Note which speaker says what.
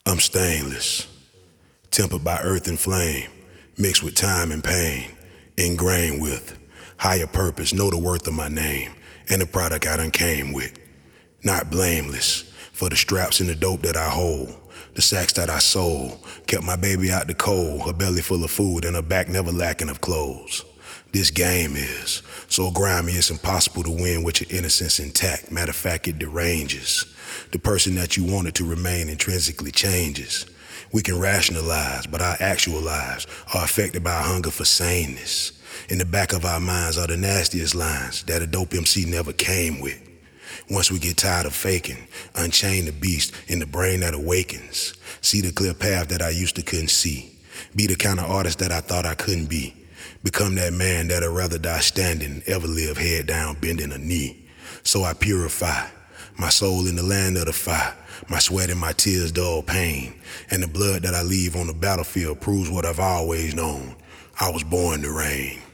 Speaker 1: I'm stainless, tempered by earth and flame, mixed with time and pain, ingrained with higher purpose, know the worth of my name, and the product I done came with. Not blameless, for the straps and the dope that I hold, the sacks that I sold, kept my baby out the cold, her belly full of food and her back never lacking of clothes. This game is so grimy it's impossible to win with your innocence intact. Matter of fact, it deranges. The person that you wanted to remain intrinsically changes. We can rationalize, but our actual lives are affected by a hunger for sameness. In the back of our minds are the nastiest lines that a dope MC never came with. Once we get tired of faking, unchain the beast in the brain that awakens. See the clear path that I used to couldn't see. Be the kind of artist that I thought I couldn't be. Become that man that'd rather die standing, ever live head down, bending a knee. So I purify my soul in the land of the fire. My sweat and my tears dull pain. And the blood that I leave on the battlefield proves what I've always known. I was born to reign.